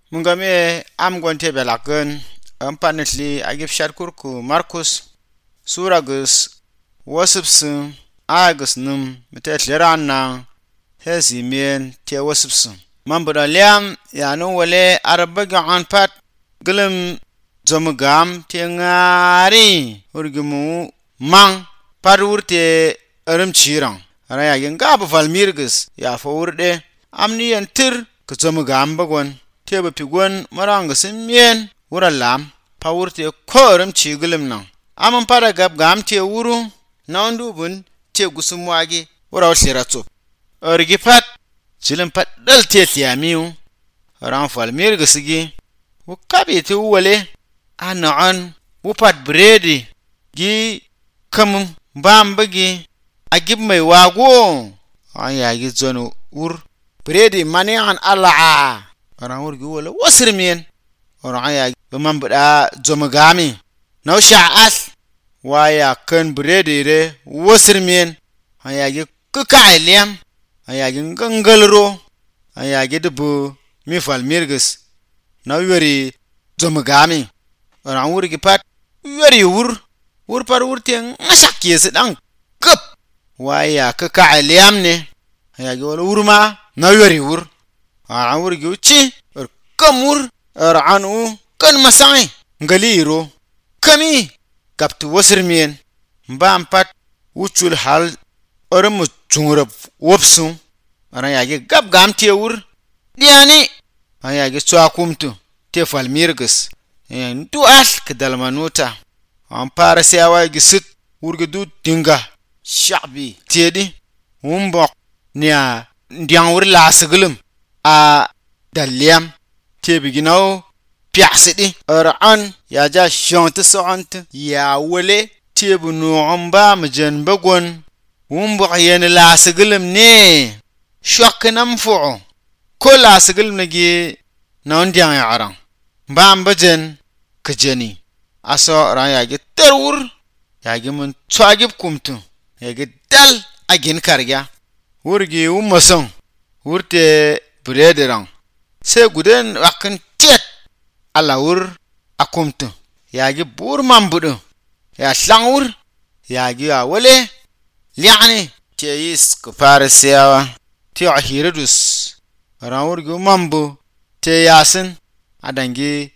Mungame am gonte belakun ampanetli agif sharkurku Markus suragus wasipsun agus num metetlerana hezimien te wasipsun mambura liam ya no wale arabaga anpat gulum zomugam te ngari urgumu mang parurte aramchirang ara ya genga valmirgus ya fawurde amni yantir ku zomugam bagon tebe pigon maranga simien wura lam pawurte korum chigulum nan amon para gab gam te wuru naundu bun te gusumwagi wura wasiratso orgipat chilim pat dal te tiamiu ran fal mirgusigi wukabi te wale anan wupat bredi gi kam bambagi agib mai wago ayagi zonu ur bredi mani an ala orang urgi wala wasirmien orang aya bamambada zomagami naw sha'as waya kan bredi re wasirmien aya gi kukailem aya gi gangalro aya gi dubu mi fal mirgus naw yori zomagami orang urgi pat yori ur par urten masakiyes dan kup waya kukailem ne aya gi wala urma naw yori ur awur guci kamur anu kan masai ngaliro kami kaptu wasirmien mbampat ucul hal ormu chungrab wopsu ara yage gab gamti ur diani ayage tsakumtu te falmirgus en tu as kedalmanuta ampara sewa gisit urgudu dinga shabi tedi umbok nia ndiang ur lasgulum a daliam tebiginaw piasidi ar'an ya ja shont so'ant ya wale tebu nu'amba mjan bagon wumbu yen la sigilm ne shwaknam fu'u ko la sigilm nagi nawndiyan ya aran bam bajen kajani aso ran ya gi terwur ya gi mun twagib kumtu ya gi dal agin karga wurgi ummason wurte brederang se guden wakin tiet alawur akumtu yagi bur mambudu ya slangur yagi awale liani teyis ko parsiyawa ti ahiridus rawur gu mambu te yasin adangi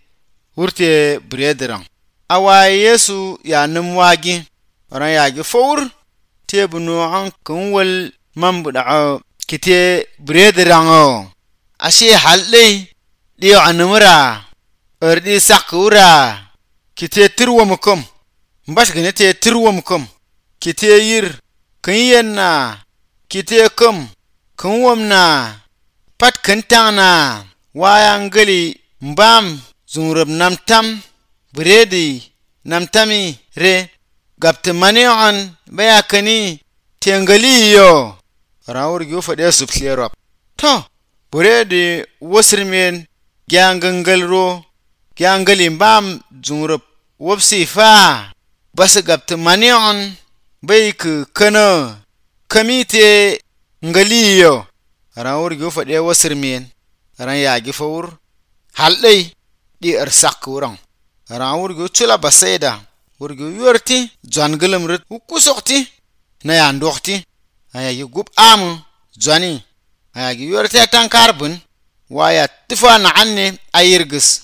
urte brederang awa yesu ya numwagi ran yagi fawur te bunu an kunwal mambuda kite brederang ashe halle diyo anumura erdi sakura kite tirwamukum mbash gane te tirwamukum kite yir kinyenna kite kum kunwamna pat kintana wayangali mbam zunrab namtam bredi namtami re gaptamani an bayakani tengali yo rawur gu fade subslerop to bredi wasirmen gyangangalro gyangali mbam zunrab wopsi fa bas gaptamani an bayk kana kamite ngaliyo rawur gu fade wasirmen ran yagi fawur haldai di arsakuran rawur gu chula baseda wurgu yorti jangalam rit kusokti na yandokti ayagi gub amu jani ayagi yorti tankarbun waya tifa na anne ayirgus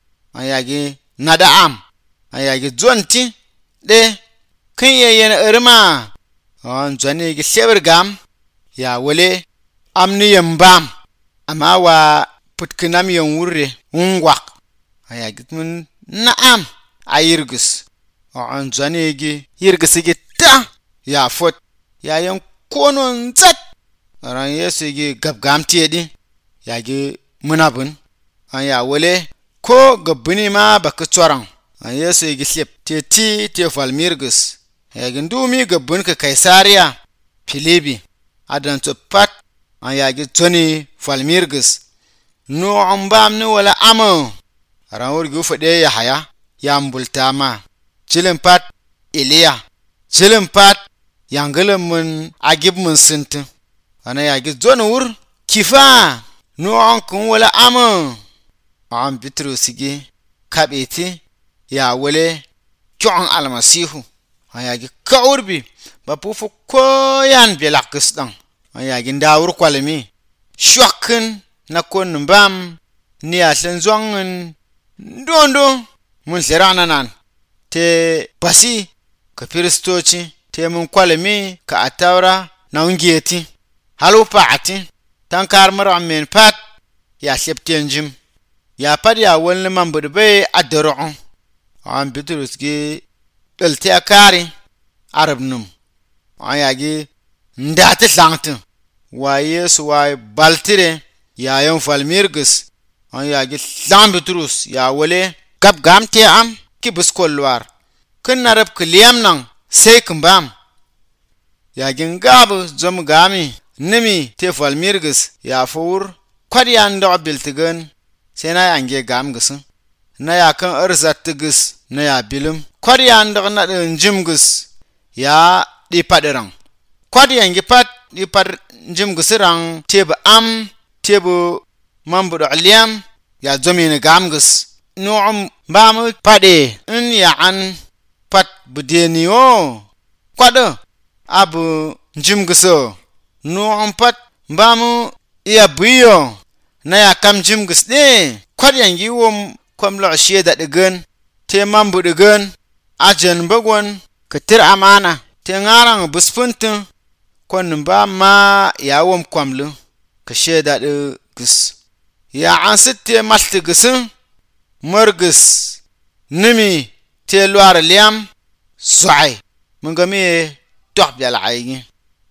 ayagi nada am ayagi jonti de kinyeyen irma on jani gi sebergam ya wale amni yambam ama wa putkinam yon wurre ungwak ayagi mun na'am ayirgus on jani gi yirgusigi ta ya fot ya yan konon zat ran yesu gi gabgam tiedi ya gi munabun an ya wale ko gabbini ma baka tsoran an yesu gi slip te falmirgus ya gi ndumi gabbun ka kaisariya filibi adan to pat an ya gi toni falmirgus no ambam ne wala amo ran wurgu fade ya haya ya mbultama chilin pat Eliya chilin pat yangalam mun agib mun sintin ana yagi zonur kifa no an kun wala ama am Bitrus gi kabeti ya wale kyon almasihu ayagi kaurbi ba pufu koyan belakis dan ayagi ndawur kwalmi shwakin na kon mbam ni aslen zwangen ndondo mun zerana nan te basi ka kristoci te mun kwalmi ka atawra na ungeti halu paati tankar maramen pat ya septenjim ya pad ya wonle mambudbe adoro am Bitrus gi belte akari arabnum ayagi ndate langtu wa Yesu wa baltire ya yon falmirgus ayagi lam Bitrus ya wole gab gamte am kibus kolwar kun narab kliyam nan sai kumbam ya gingabu zum gami nimi te falmirgus ya fur kwadiyan do biltigan sai na yange gamgus na ya kan arzattigus na ya bilum kwadiyan do na jimgus ya di paderang kwadiyan gi pat di par jimgusirang tebe am tebe mambudo aliyam ya zomine gamgus nu'um bamu pade in ya an pat budeniyo kwado abu jimguso nu'um pat bamu iya buyo na ya kam jimgus ne kwadiyan gi wom kwamlo sheda digen te mambu digen ajen bagon katir amana te ngarang buspuntin kon ba ma ya wom kwamlu ka sheda de gus ya ansitte malti gusin murgus nimi te luar liam suai mun ga me doh bel aygi